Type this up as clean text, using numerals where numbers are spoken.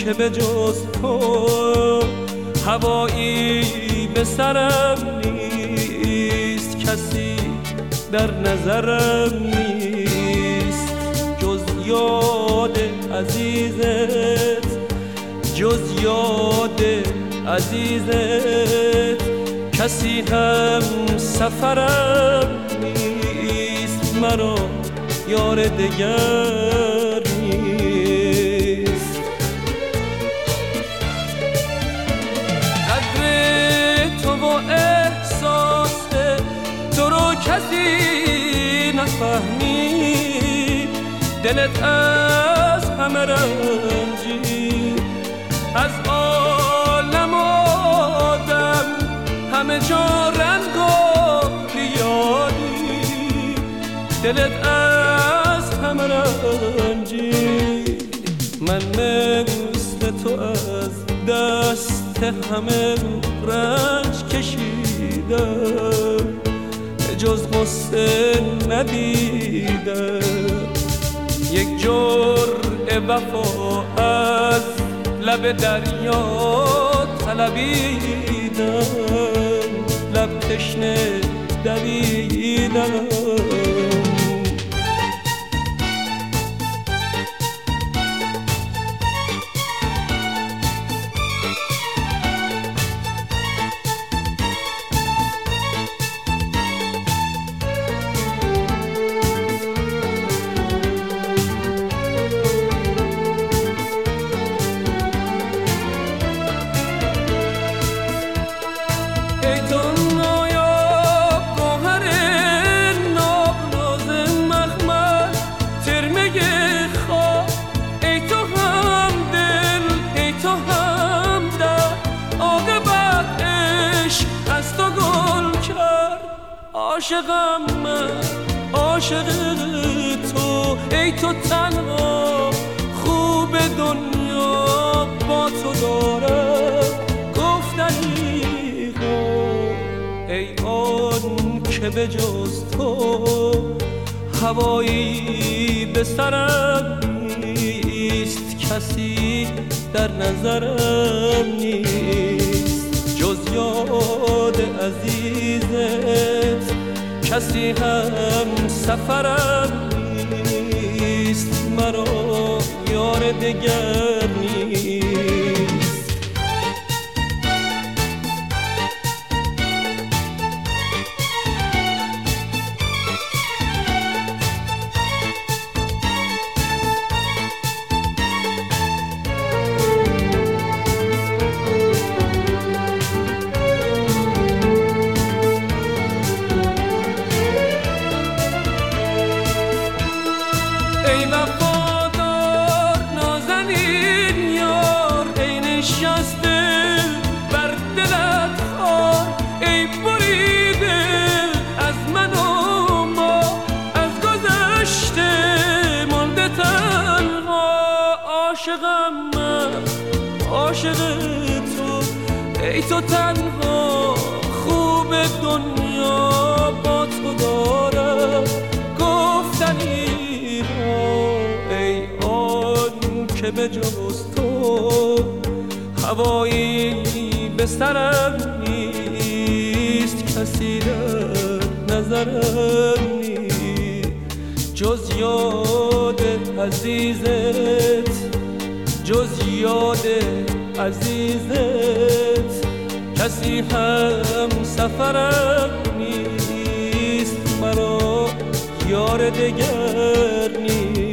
که به جز تو هوایی به سرم نیست، کسی در نظرم نیست جز یاد عزیزت، جز یاد عزیزت. کسی هم سفرم نیست، مرا یار دگر نیست. قدر تو و احساس تو رو کسی نفهمی، دلت از همه رنجی، از عالم آدم همه جا رنگ و ریادی، دلت از همه رنجی. من مثل تو از دست همه رنج کشیدم، جز غصه ندیدم. یک جرعه وفا از لب دریا طلبیدم، لب تشنه دویدم. عاشقم من، عاشق تو، ای تو تنها خوب دنیا با تو دارم گفتنی ها. ای آن که به جز تو هوایی به سرم نیست، کسی در نظرم نیست جز یاد عزیزت. کسی هم سفرم نیست، مرا یار دگر نیست. ای وفادار نازنین یار، ای نشسته بر دلت خار، ای بریده از من و ما، از گذشته مانده تنها. عاشقم من، عاشق تو، ای تو تنها خوب دنیا با تو دارم گفتنی. ای آن که به جز تو هوایی به سرم نیست، کسی در نظرم نیست جز یاد عزیزت، جز یاد عزیزت. کسی هم سفرم نیست، مرا یار دگر نیست.